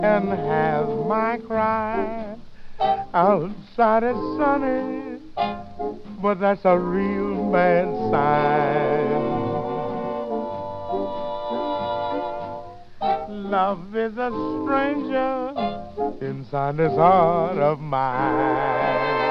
and has my cry. Outside it's sunny, but that's a real bad sign. Love is a stranger inside this heart of mine.